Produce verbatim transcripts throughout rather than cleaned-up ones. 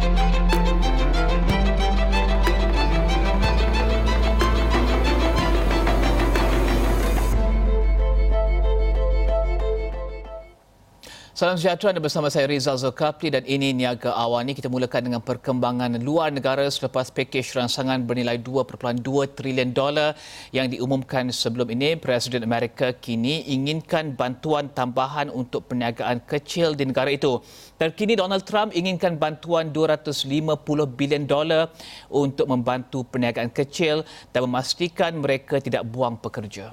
Salam sejahtera, anda bersama saya Rizal Zulkafli dan ini Niaga Awani. Kita mulakan dengan perkembangan luar negara selepas pakej rangsangan bernilai dua perpuluhan dua trilion dolar yang diumumkan sebelum ini. Presiden Amerika kini inginkan bantuan tambahan untuk perniagaan kecil di negara itu. Terkini Donald Trump inginkan bantuan dua ratus lima puluh bilion dolar untuk membantu perniagaan kecil dan memastikan mereka tidak buang pekerja.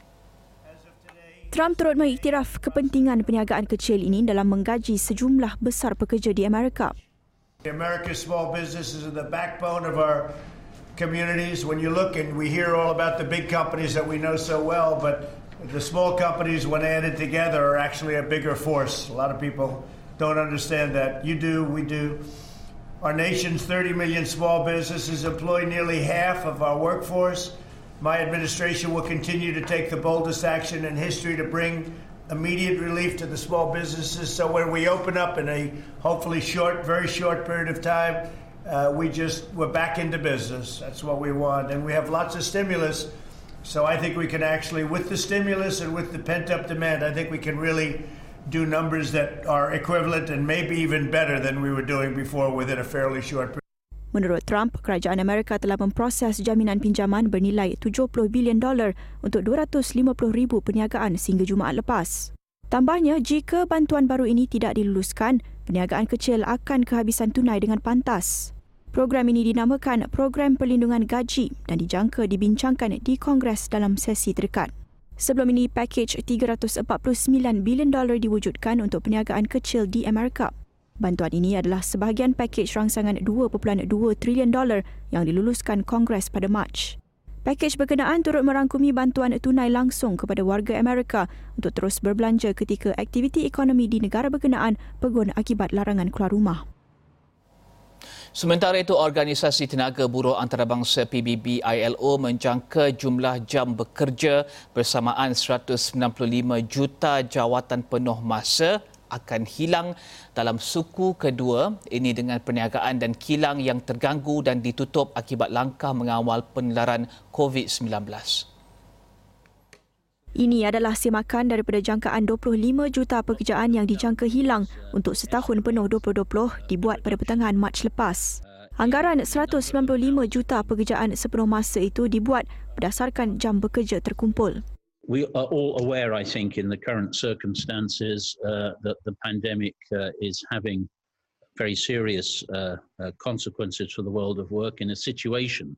Trump turut mengiktiraf kepentingan perniagaan kecil ini dalam menggaji sejumlah besar pekerja di Amerika. America's small businesses are the backbone of our communities. When you look and we hear all about the big companies that we know so well, but the small companies, when added together, are actually a bigger force. A lot of people don't understand that. You do, we do. Our nation's thirty million small businesses employ nearly half of our workforce. My administration will continue to take the boldest action in history to bring immediate relief to the small businesses. So when we open up in a hopefully short, very short period of time, uh, we just, we're back into business. That's what we want. And we have lots of stimulus. So I think we can actually, with the stimulus and with the pent-up demand, I think we can really do numbers that are equivalent and maybe even better than we were doing before within a fairly short period. Menurut Trump, kerajaan Amerika telah memproses jaminan pinjaman bernilai tujuh puluh bilion dolar untuk dua ratus lima puluh ribu perniagaan sehingga Jumaat lepas. Tambahnya, jika bantuan baru ini tidak diluluskan, perniagaan kecil akan kehabisan tunai dengan pantas. Program ini dinamakan Program Perlindungan Gaji dan dijangka dibincangkan di Kongres dalam sesi terdekat. Sebelum ini, pakej tiga ratus empat puluh sembilan bilion dolar diwujudkan untuk perniagaan kecil di Amerika. Bantuan ini adalah sebahagian pakej rangsangan dua perpuluhan dua trilion dolar yang diluluskan Kongres pada Mac. Pakej berkenaan turut merangkumi bantuan tunai langsung kepada warga Amerika untuk terus berbelanja ketika aktiviti ekonomi di negara berkenaan pegun akibat larangan keluar rumah. Sementara itu, Organisasi Tenaga Buruh Antarabangsa P B B I L O menjangka jumlah jam bekerja bersamaan seratus sembilan puluh lima juta jawatan penuh masa akan hilang dalam suku kedua ini dengan perniagaan dan kilang yang terganggu dan ditutup akibat langkah mengawal penularan covid sembilan belas. Ini adalah semakan daripada jangkaan dua puluh lima juta pekerjaan yang dijangka hilang untuk setahun penuh dua ribu dua puluh dibuat pada pertengahan Mac lepas. Anggaran seratus sembilan puluh lima juta pekerjaan sepenuh masa itu dibuat berdasarkan jam bekerja terkumpul. We are all aware, I think, in the current circumstances uh, that the pandemic uh, is having very serious uh, uh, consequences for the world of work in a situation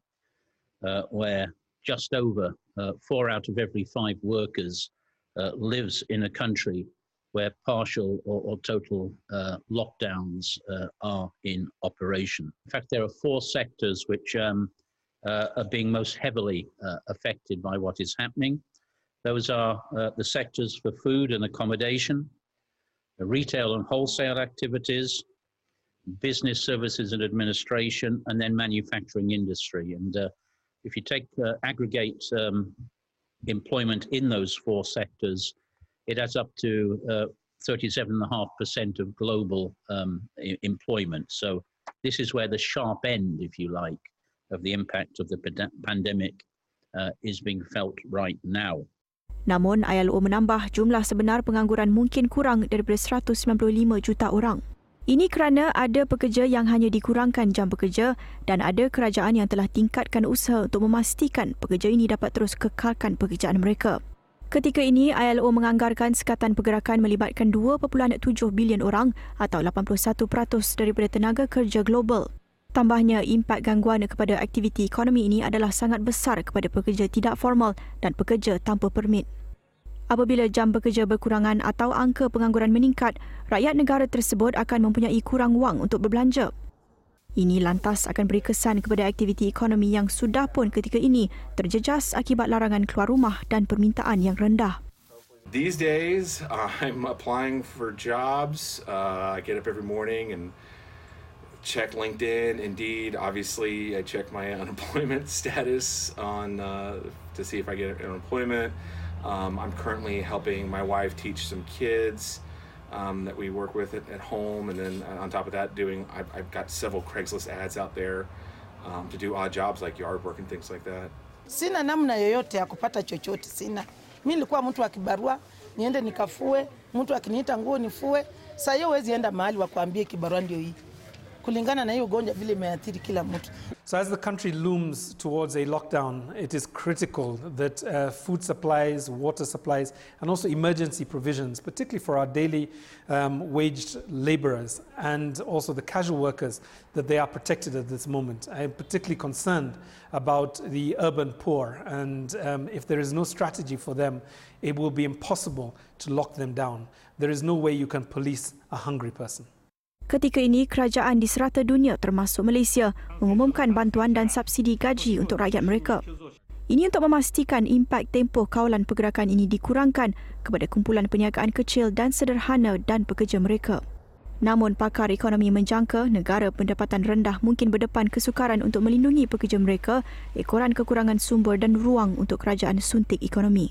uh, where just over uh, four out of every five workers uh, lives in a country where partial or, or total uh, lockdowns uh, are in operation. In fact, there are four sectors which um, uh, are being most heavily uh, affected by what is happening. Those are uh, the sectors for food and accommodation, the retail and wholesale activities, business services and administration, and then manufacturing industry. And uh, if you take uh, aggregate um, employment in those four sectors, it adds up to uh, thirty-seven point five percent of global um, I- employment. So this is where the sharp end, if you like, of the impact of the pand- pandemic uh, is being felt right now. Namun, I L O menambah jumlah sebenar pengangguran mungkin kurang daripada seratus sembilan puluh lima juta orang. Ini kerana ada pekerja yang hanya dikurangkan jam bekerja dan ada kerajaan yang telah tingkatkan usaha untuk memastikan pekerja ini dapat terus kekalkan pekerjaan mereka. Ketika ini, I L O menganggarkan sekatan pergerakan melibatkan dua perpuluhan tujuh bilion orang atau lapan puluh satu peratus daripada tenaga kerja global. Tambahnya, impak gangguan kepada aktiviti ekonomi ini adalah sangat besar kepada pekerja tidak formal dan pekerja tanpa permit. Apabila jam bekerja berkurangan atau angka pengangguran meningkat, rakyat negara tersebut akan mempunyai kurang wang untuk berbelanja. Ini lantas akan beri kesan kepada aktiviti ekonomi yang sudah pun ketika ini terjejas akibat larangan keluar rumah dan permintaan yang rendah. These days, uh, I'm applying for jobs. Uh, I get up every morning and check LinkedIn, Indeed. Obviously, I check my unemployment status on uh, to see if I get unemployment. Um, I'm currently helping my wife teach some kids. um, that we work with at, at home, and then on top of that, doing I've, I've got several Craigslist ads out there um, to do odd jobs like yard work and things like that. Sina namna yoyote ya kupata chochote, sina. Mimi nilikuwa mtu wa kibarua, niende nikafue, mtu akiniita nguo nifue. Sasa hiyo huwezi enda mahali wakuambie kibarua ndio hii. Kulingana na hiyo ugonjwa vile imeathiri kila mtu. So as the country looms towards a lockdown, it is critical that uh, food supplies, water supplies, and also emergency provisions, particularly for our daily um, waged laborers and also the casual workers, that they are protected at this moment. I am particularly concerned about the urban poor, and um, if there is no strategy for them, it will be impossible to lock them down. There is no way you can police a hungry person. Ketika ini, kerajaan di serata dunia termasuk Malaysia mengumumkan bantuan dan subsidi gaji untuk rakyat mereka. Ini untuk memastikan impak tempoh kawalan pergerakan ini dikurangkan kepada kumpulan perniagaan kecil dan sederhana dan pekerja mereka. Namun, pakar ekonomi menjangka negara pendapatan rendah mungkin berdepan kesukaran untuk melindungi pekerja mereka ekoran kekurangan sumber dan ruang untuk kerajaan suntik ekonomi.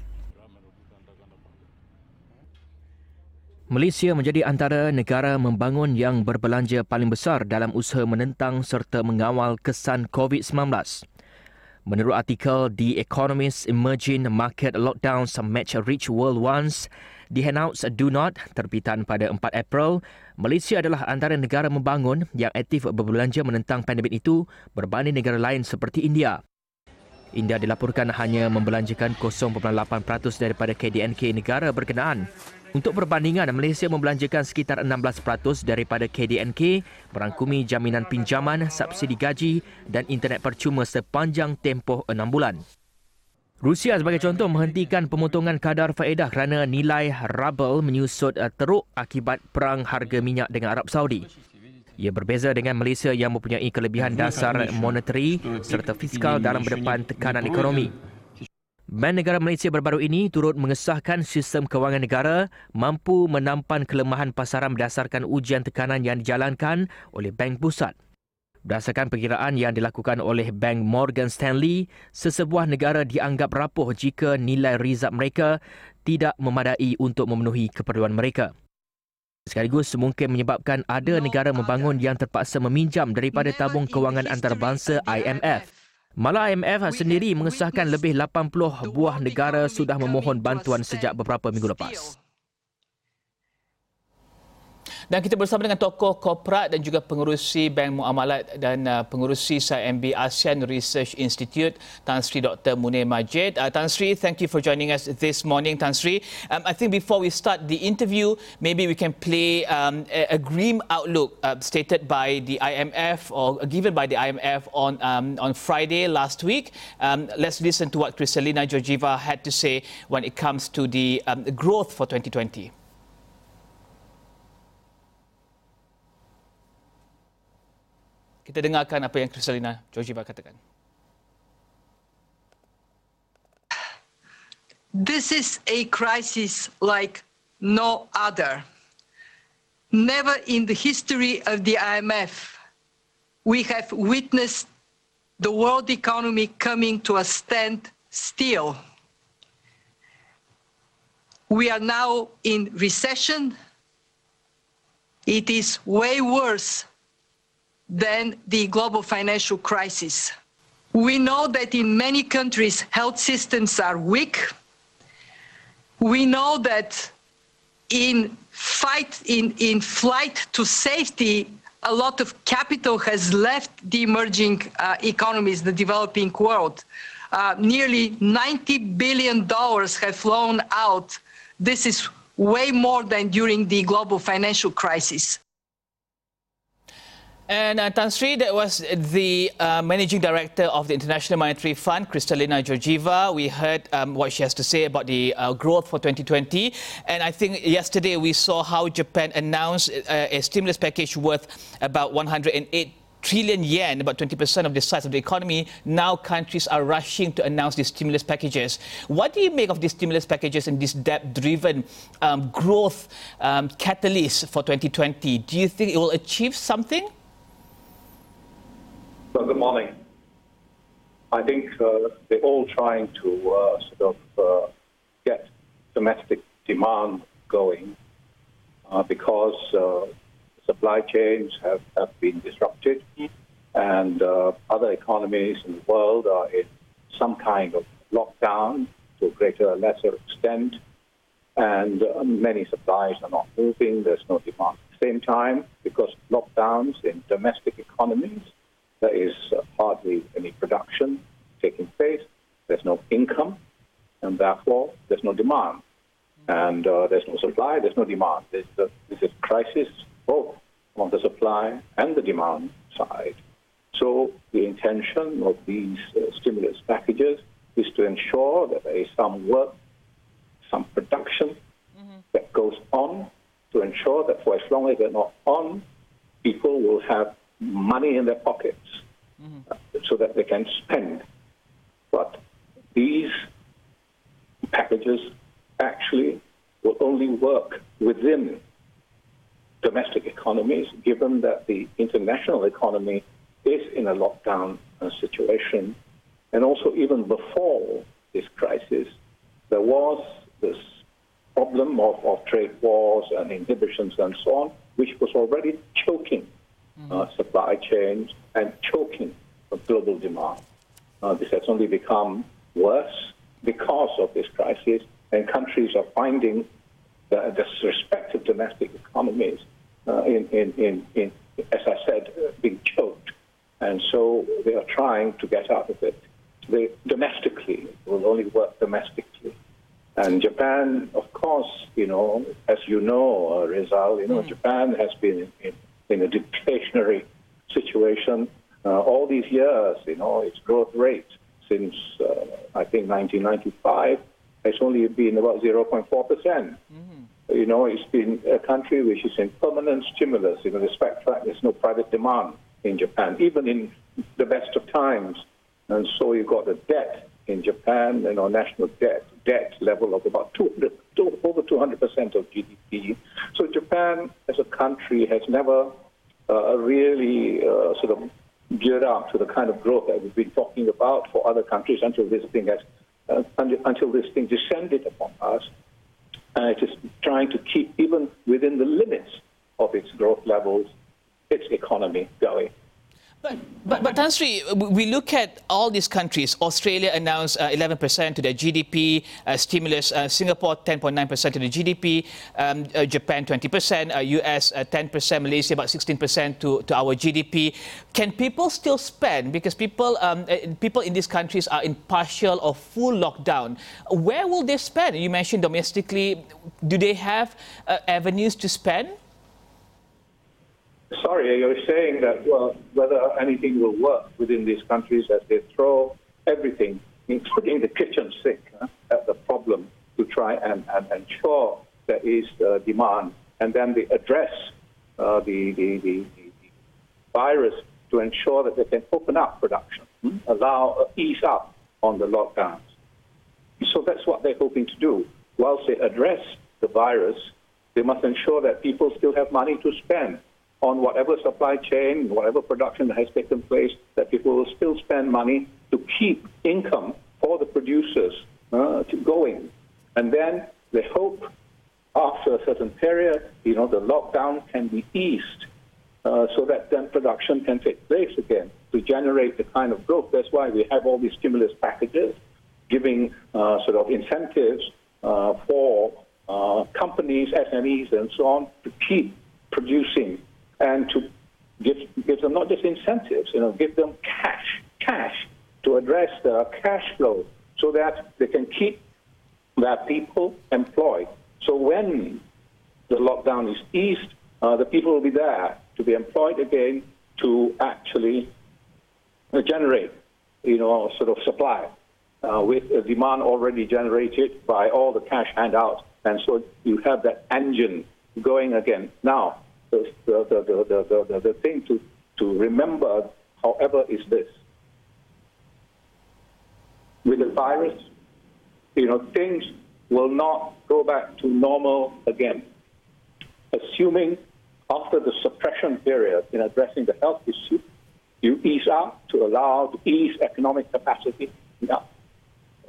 Malaysia menjadi antara negara membangun yang berbelanja paling besar dalam usaha menentang serta mengawal kesan COVID sembilan belas. Menurut artikel The Economist, Emerging Market Lockdowns Match Rich World Ones, The Handouts Do Not, terbitan pada empat April, Malaysia adalah antara negara membangun yang aktif berbelanja menentang pandemik itu berbanding negara lain seperti India. India dilaporkan hanya membelanjakan kosong perpuluhan lapan peratus daripada K D N K negara berkenaan. Untuk perbandingan, Malaysia membelanjakan sekitar enam belas peratus daripada K D N K merangkumi jaminan pinjaman, subsidi gaji dan internet percuma sepanjang tempoh enam bulan. Rusia sebagai contoh menghentikan pemotongan kadar faedah kerana nilai rubel menyusut teruk akibat perang harga minyak dengan Arab Saudi. Ia berbeza dengan Malaysia yang mempunyai kelebihan dasar monetary serta fiskal dalam berdepan tekanan ekonomi. Bank Negara Malaysia baru-baru ini turut mengesahkan sistem kewangan negara mampu menampan kelemahan pasaran berdasarkan ujian tekanan yang dijalankan oleh Bank Pusat. Berdasarkan perkiraan yang dilakukan oleh Bank Morgan Stanley, sesebuah negara dianggap rapuh jika nilai rizab mereka tidak memadai untuk memenuhi keperluan mereka. Sekaligus mungkin menyebabkan ada negara membangun yang terpaksa meminjam daripada tabung kewangan antarabangsa I M F. Malah I M F sendiri mengesahkan lebih lapan puluh buah negara sudah memohon bantuan sejak beberapa minggu lepas. Dan kita bersama dengan tokoh korporat dan juga pengerusi Bank Muamalat dan uh, pengerusi S I M B ASEAN Research Institute, Tan Sri Doktor Munir Majid. Uh, Tan Sri, thank you for joining us this morning, Tan Sri. Um, I think before we start the interview, maybe we can play um, a, a grim outlook uh, stated by the I M F or given by the I M F on um, on Friday last week. Um, let's listen to what Kristalina Georgieva had to say when it comes to the um, growth for twenty twenty. Kita dengarkan apa yang Kristalina Georgieva katakan. This is a crisis like no other. Never in the history of the I M F we have witnessed the world economy coming to a standstill. We are now in recession. It is way worse than the global financial crisis. We know that in many countries health systems are weak. We know that in fight in, in flight to safety, a lot of capital has left the emerging uh, economies, the developing world. Uh, nearly ninety billion dollars have flown out. This is way more than during the global financial crisis. And uh, Tan Sri, that was the uh, Managing Director of the International Monetary Fund, Kristalina Georgieva. We heard um, what she has to say about the uh, growth for twenty twenty. And I think yesterday we saw how Japan announced uh, a stimulus package worth about one hundred eight trillion yen, about twenty percent of the size of the economy. Now countries are rushing to announce these stimulus packages. What do you make of these stimulus packages and this debt-driven um, growth um, catalyst for twenty twenty? Do you think it will achieve something? Well, good morning. I think uh, they're all trying to uh, sort of uh, get domestic demand going. uh, because uh, supply chains have, have been disrupted, and uh, other economies in the world are in some kind of lockdown to a greater or lesser extent, and uh, many supplies are not moving, there's no demand. At the same time, because of lockdowns in domestic economies, there is uh, hardly any production taking place, there's no income, and therefore there's no demand. And uh, there's no supply, there's no demand. There's a, there's a crisis both on the supply and the demand side. So the intention of these uh, stimulus packages is to ensure that there is some work, some production mm-hmm. that goes on to ensure that for as long as they're not on, people will have money in their pockets mm-hmm. uh, so that they can spend. But these packages actually will only work within domestic economies, given that the international economy is in a lockdown uh, situation. And also, even before this crisis, there was this problem of, of trade wars and inhibitions and so on, which was already choking mm-hmm. uh, supply chains and choking global demand. Uh, this has only become worse because of this crisis, and countries are finding the, the respective domestic economies uh, in, in, in, in, as I said, uh, being choked. And so they are trying to get out of it. They domestically will only work domestically. And Japan, of course, you know, as you know, uh, Rizal, you know, mm. Japan has been in, in, in a deflationary situation uh, all these years. You know, its growth rate since, uh, I think, nineteen ninety-five has only been about zero point four percent. Mm-hmm. You know, it's been a country which is in permanent stimulus, you know, despite the fact there's no private demand in Japan, even in the best of times. And so you've got the debt in Japan, you know, national debt, debt level of about two hundred, over two hundred percent of G D P. So Japan as a country has never uh, really uh, sort of geared up to the kind of growth that we've been talking about for other countries until this thing has, uh, until this thing descended upon us. And it is trying to keep, even within the limits of its growth levels, its economy going. But, but, but Tan Sri, we look at all these countries. Australia announced uh, eleven percent to their G D P, uh, stimulus, uh, Singapore ten point nine percent to the G D P, um, uh, Japan twenty percent, uh, U S uh, ten percent, Malaysia about sixteen percent to, to our G D P. Can people still spend? Because people, um, uh, people in these countries are in partial or full lockdown. Where will they spend? You mentioned domestically. Do they have uh, avenues to spend? Sorry, you're saying that, well, whether anything will work within these countries as they throw everything, including the kitchen sink, huh, at the problem to try and, and ensure there is uh, demand, and then they address uh, the, the, the, the virus to ensure that they can open up production, hmm? allow, uh, ease up on the lockdowns. So that's what they're hoping to do. Whilst they address the virus, they must ensure that people still have money to spend on whatever supply chain, whatever production that has taken place, that people will still spend money to keep income for the producers uh, to going. And then they hope after a certain period, you know, the lockdown can be eased uh, so that then production can take place again to generate the kind of growth. That's why we have all these stimulus packages giving uh, sort of incentives uh, for uh, companies, S M Es and so on to keep producing, and to give, give them not just incentives, you know, give them cash, cash to address the cash flow so that they can keep their people employed. So when the lockdown is eased, uh, the people will be there to be employed again to actually uh, generate, you know, sort of supply uh, with a demand already generated by all the cash handouts. And so you have that engine going again. Now, The, the, the, the, the, the thing to, to remember, however, is this. With the virus, you know, things will not go back to normal again. Assuming after the suppression period in addressing the health issue, you ease up to allow to ease economic capacity. Now,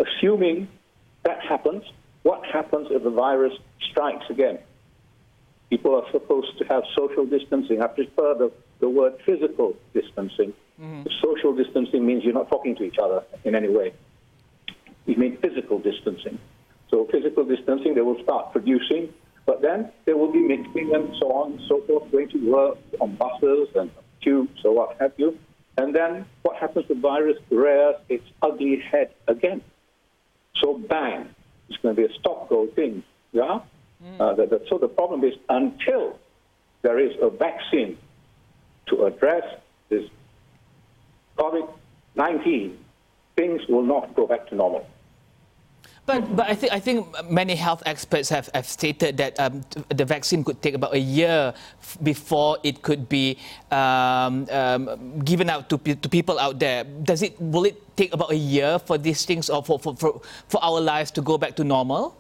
assuming that happens, what happens if the virus strikes again? People are supposed to have social distancing. I prefer the, the word physical distancing. Mm-hmm. Social distancing means you're not talking to each other in any way. You mean physical distancing. So physical distancing, they will start producing, but then there will be mixing and so on and so forth, going to work on buses and tubes or what have you. And then what happens to the virus rears its ugly head again. So bang, it's going to be a stop-go thing. Yeah? Mm. Uh, the, the, so the problem is until there is a vaccine to address this COVID nineteen, things will not go back to normal. But but I think I think many health experts have, have stated that um, the vaccine could take about a year f- before it could be um, um, given out to to people out there. Does it will it take about a year for these things or for for, for, for our lives to go back to normal?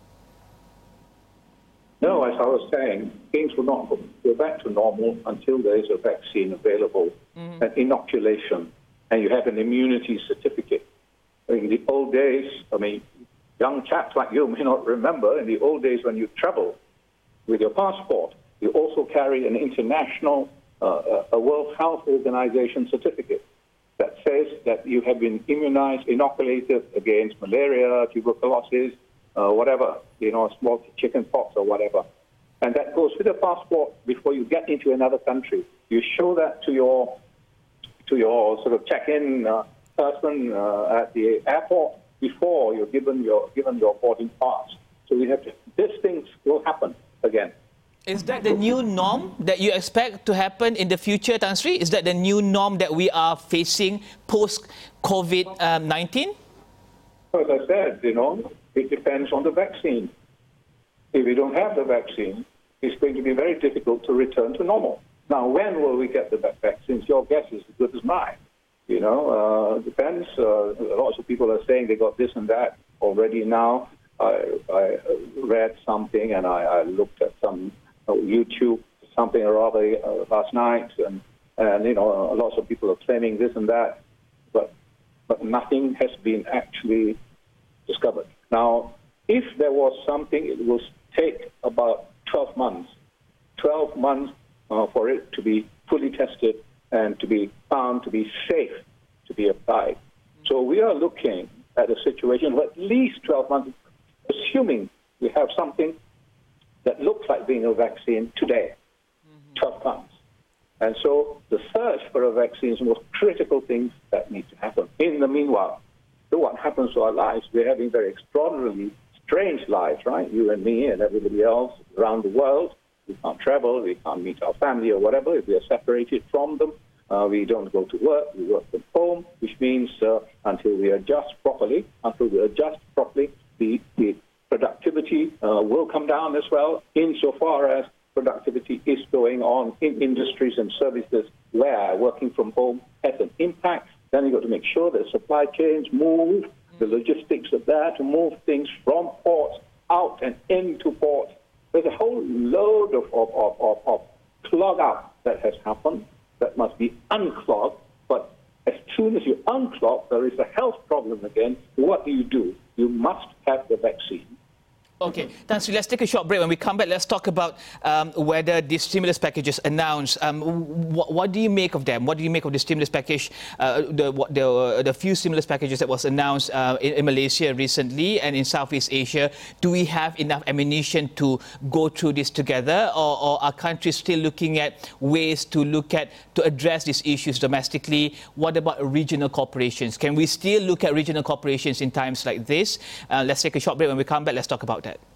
No, as I was saying, things will not go back to normal until there is a vaccine available, mm-hmm. an inoculation, and you have an immunity certificate. In the old days, I mean, young chaps like you may not remember, in the old days when you travel with your passport, you also carry an international, uh, a World Health Organization certificate that says that you have been immunized, inoculated against malaria, tuberculosis, uh, whatever, you know, small chicken pox or whatever. And that goes with the passport before you get into another country. You show that to your, to your sort of check-in uh, person uh, at the airport before you're given your given your boarding pass. So we have to, these things will happen again. Is that the new norm that you expect to happen in the future, Tan Sri? Is that the new norm that we are facing post-COVID nineteen? As I said, you know, it depends on the vaccine. If we don't have the vaccine, it's going to be very difficult to return to normal. Now, when will we get the vaccines? Your guess is as good as mine. You know, uh, depends. Uh, lots of people are saying they got this and that already now. I, I read something and I, I looked at some uh, YouTube, something or other uh, last night, and, and, you know, lots of people are claiming this and that, but, but nothing has been actually discovered. Now, if there was something, it will take about twelve months, twelve months uh, for it to be fully tested and to be found to be safe to be applied. So we are looking at a situation where at least twelve months, assuming we have something that looks like being a vaccine today, mm-hmm. twelve months. And so the search for a vaccine is the most critical things that need to happen. In the meanwhile, so what happens to our lives? We're having very extraordinarily strange lives, right? You and me and everybody else around the world. We can't travel, we can't meet our family or whatever. If we are separated from them, uh, we don't go to work, we work from home, which means uh, until we adjust properly, until we adjust properly, the, the productivity uh, will come down as well, insofar as productivity is going on in industries and services where working from home has an impact. Then you've got to make sure that supply chains move, the logistics of that, to move things from ports out and into ports. There's a whole load of, of, of, of, of clog up that has happened that must be unclogged. But as soon as you unclog, there is a health problem again. What do you do? You must have the vaccine. Okay, Tan Sri, let's take a short break. When we come back, let's talk about um, whether the stimulus packages announced. Um, wh- what do you make of them? What do you make of the stimulus package, uh, the, what, the, uh, the few stimulus packages that was announced uh, in, in Malaysia recently and in Southeast Asia? Do we have enough ammunition to go through this together, or, or are countries still looking at ways to look at to address these issues domestically? What about regional corporations? Can we still look at regional corporations in times like this? Uh, let's take a short break. When we come back, let's talk about that.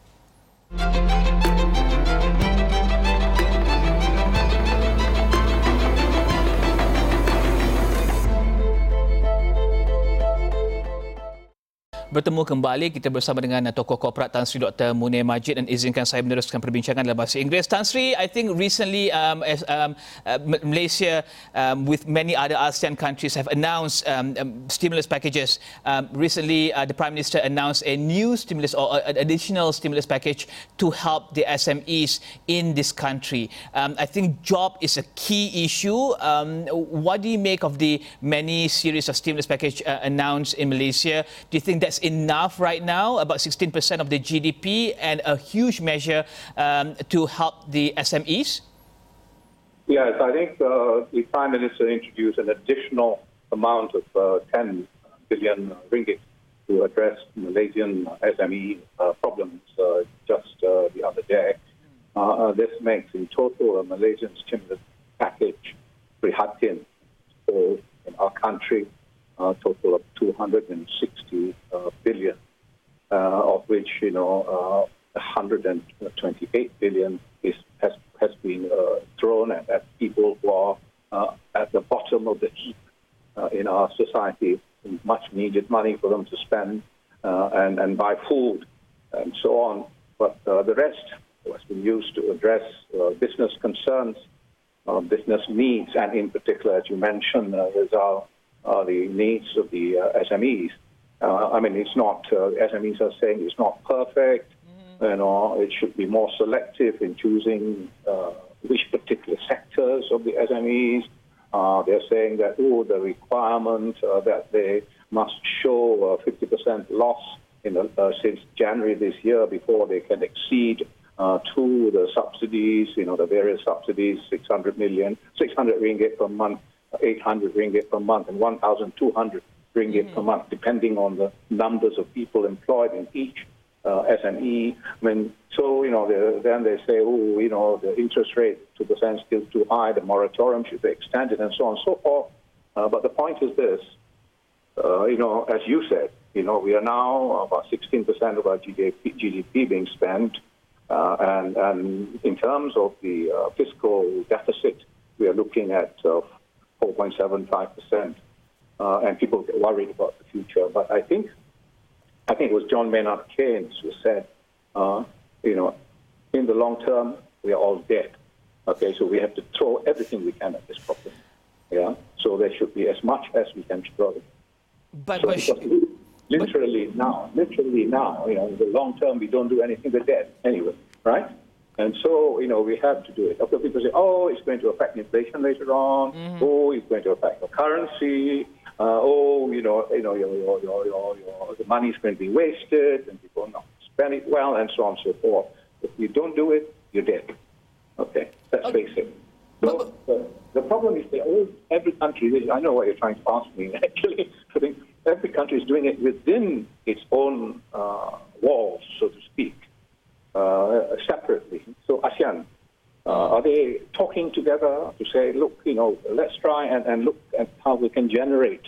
Bertemu kembali, kita bersama dengan tokoh korporat Tan Sri Doktor Munir Majid, dan izinkan saya meneruskan perbincangan dalam bahasa Inggeris. Tan Sri, I think recently um, as, um, uh, Malaysia um, with many other ASEAN countries have announced um, um, stimulus packages. Um, recently, uh, the Prime Minister announced a new stimulus or an additional stimulus package to help the S M Es in this country. Um, I think job is a key issue. Um, what do you make of the many series of stimulus packages uh, announced in Malaysia? Do you think that's enough right now, about sixteen percent of the G D P, and a huge measure um, to help the S M Es? Yes, I think uh, the Prime Minister introduced an additional amount of uh, ten billion ringgit to address Malaysian S M E uh, problems uh, just uh, the other day. Uh, this makes in total a Malaysian stimulus package, Prihatin, so in our country, a total of two hundred sixty uh, billion, uh, of which, you know, uh, one hundred twenty-eight billion is, has, has been uh, thrown at, at people who are uh, at the bottom of the heap uh, in our society, much needed money for them to spend uh, and, and buy food and so on. But uh, the rest has been used to address uh, business concerns, uh, business needs, and in particular, as you mentioned, uh, Rizal, uh, the needs of the uh, S M Es. Uh, I mean, it's not, uh, S M Es are saying it's not perfect, mm-hmm. you know, it should be more selective in choosing uh, which particular sectors of the S M Es. Uh, they're saying that, oh, the requirement uh, that they must show uh, fifty percent loss in the, uh, since January this year before they can exceed uh, to the subsidies, you know, the various subsidies, six hundred million, six hundred ringgit per month, eight hundred ringgit per month, and one thousand two hundred ringgit mm-hmm. per month, depending on the numbers of people employed in each uh, S M E. I mean, so, you know, then they say, oh, you know, the interest rate, two percent is still too high, the moratorium should be extended, and so on and so forth. Uh, but the point is this, uh, you know, as you said, you know, we are now about sixteen percent of our G D P, G D P being spent, uh, and, and in terms of the uh, fiscal deficit, we are looking at uh, four point seven five percent, uh, and people get worried about the future. But I think, I think it was John Maynard Keynes who said, uh, you know, in the long term, we are all dead. Okay, so we have to throw everything we can at this problem. Yeah, so there should be as much as we can throw. But, so but literally but, now, literally now, you know, in the long term, we don't do anything, we're dead anyway, right? And so, you know, we have to do it. Of course, people say, oh, it's going to affect inflation later on. Mm-hmm. Oh, it's going to affect the currency. Uh, oh, you know, you know, your, your, your, your, your, the money is going to be wasted, and people not spend it well, and so on and so forth. If you don't do it, you're dead. Okay, that's okay. Basic. So uh, the problem is that all, every country, I know what you're trying to ask me, actually. I think every country is doing it within its own uh, walls, so to speak, uh, separately. So ASEAN, uh, are they talking together to say, look, you know, let's try and, and look at how we can generate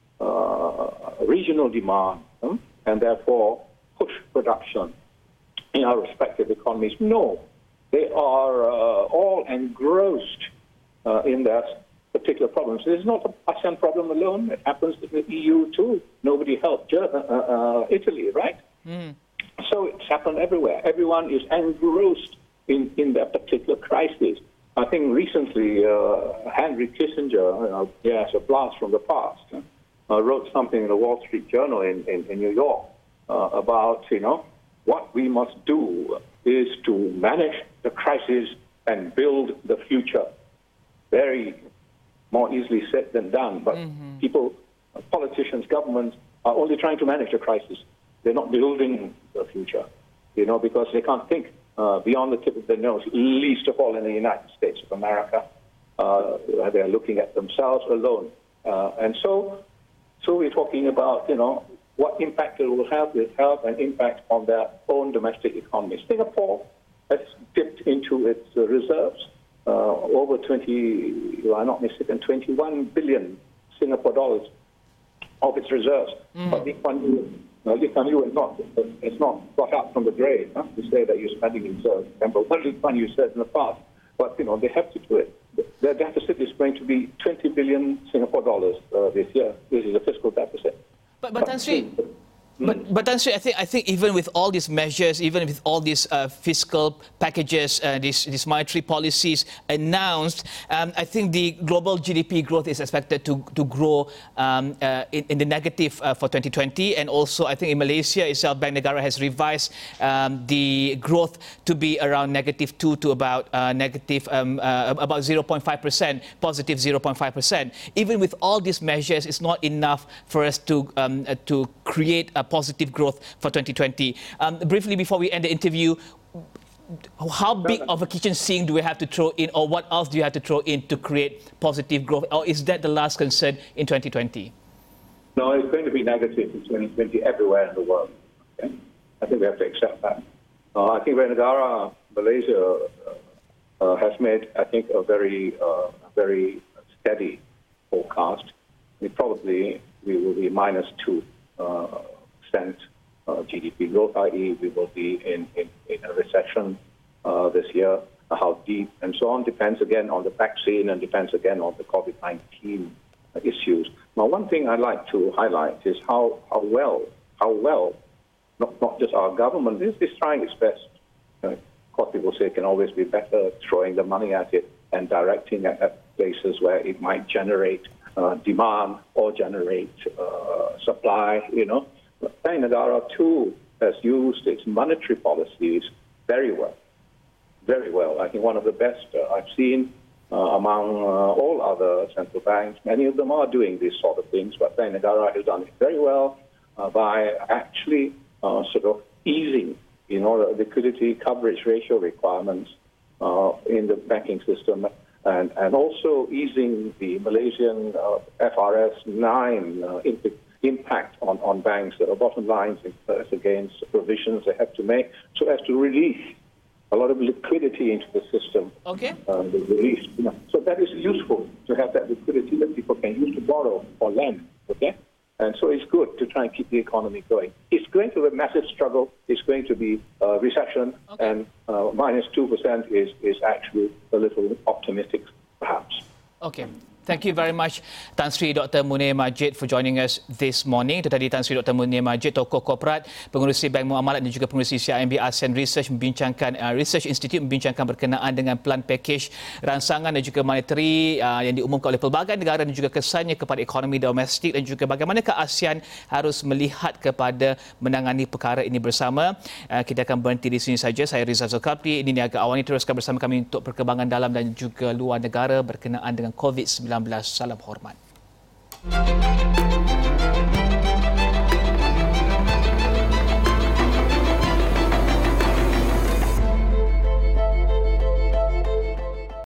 uh, regional demand hmm, and therefore push production in our respective economies? No. They are uh, all engrossed uh, in their particular problems. This is not an ASEAN problem alone. It happens in the E U too. Nobody helped uh, uh, Italy, right? Mm. So it's happened everywhere. Everyone is engrossed in, in their particular crisis. I think recently uh, Henry Kissinger, uh, yes, a blast from the past, uh, wrote something in the Wall Street Journal in, in, in New York uh, about, you know, what we must do is to manage the crisis and build the future. Very more easily said than done, but mm-hmm. people, politicians, governments are only trying to manage the crisis. They're not building the future, you know, because they can't think uh, beyond the tip of their nose, least of all in the United States of America. Uh, they're looking at themselves alone. Uh, and so, so we're talking about, you know, what impact it will have, will have an impact on their own domestic economy. Singapore has dipped into its uh, reserves, uh, over twenty, if I'm not mistaken, twenty-one billion Singapore dollars of its reserves. Mm. But Lee Kuan Yew, uh, Lee Kuan Yew is not, it's not got up from the grave huh, to say that you're spending in reserves. Remember what Lee Kuan Yew said in the past. But, you know, they have to do it. Their deficit is going to be twenty billion Singapore dollars uh, this year. This is a fiscal deficit. But, but Tan Sri, but, but Tan Sri, I think, I think even with all these measures, even with all these uh, fiscal packages, uh, these, these monetary policies announced, um, I think the global G D P growth is expected to, to grow um, uh, in, in the negative uh, for twenty twenty. And also, I think in Malaysia itself, Bank Negara has revised um, the growth to be around negative two to about uh, negative, um, uh, about zero point five percent, positive zero point five percent. Even with all these measures, it's not enough for us to, um, uh, to create a positive growth for twenty twenty. Um, briefly, before we end the interview, how big of a kitchen sink do we have to throw in, or what else do you have to throw in to create positive growth, or is that the last concern in twenty twenty? No, it's going to be negative in twenty twenty everywhere in the world. Okay? I think we have to accept that. Uh, I think Negara, Malaysia, uh, uh, has made, I think, a very, uh, very steady forecast. We probably we will be minus two uh, percent uh, G D P growth, that is, we will be in, in, in a recession uh, this year. Uh, how deep and so on depends again on the vaccine and depends again on the COVID nineteen issues. Now, one thing I'd like to highlight is how, how well, how well, not, not just our government is, is trying its best. Uh, of course, people say it can always be better, throwing the money at it and directing it at places where it might generate uh, demand or generate uh, supply, you know. Bank Negara, too, has used its monetary policies very well, very well. I think one of the best uh, I've seen Uh, among uh, all other central banks. Many of them are doing these sort of things, but Bank Negara has done it very well uh, by actually uh, sort of easing, you know, the liquidity coverage ratio requirements uh, in the banking system, and, and also easing the Malaysian uh, F R S nine uh, imp- impact on, on banks, uh, bottom lines against provisions they have to make, so as to release a lot of liquidity into the system. Okay. Um, the release. You know. So that is useful to have that liquidity that people can use to borrow or lend. Okay. And so it's good to try and keep the economy going. It's going to be a massive struggle. It's going to be a recession, okay. and uh, minus two percent is is actually a little optimistic, perhaps. Okay. Thank you very much, Tan Sri Doctor Munir Majid, for joining us this morning. Itu tadi Tan Sri Doctor Munir Majid, tokoh korporat, pengurusi Bank Muamalat dan juga pengurusi C I M B ASEAN Research membincangkan uh, Research Institute membincangkan berkenaan dengan plan package ransangan dan juga monetary uh, yang diumumkan oleh pelbagai negara dan juga kesannya kepada ekonomi domestik dan juga bagaimanakah ASEAN harus melihat kepada menangani perkara ini bersama. Uh, kita akan berhenti di sini saja. Saya Rizal Zulkifli, ini Niaga Awani, teruskan bersama kami untuk perkembangan dalam dan juga luar negara berkenaan dengan COVID sembilan belas. Salam hormat.